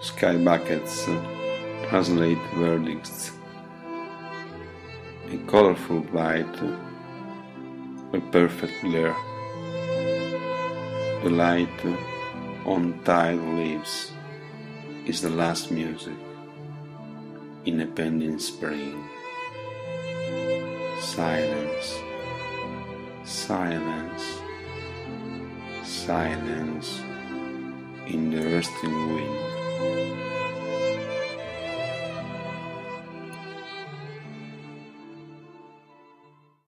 Sky buckets translate verdicts. A colorful light, a perfect glare. The light on tide leaves is the last music in a pending spring. Silence, silence, silence in the resting wind.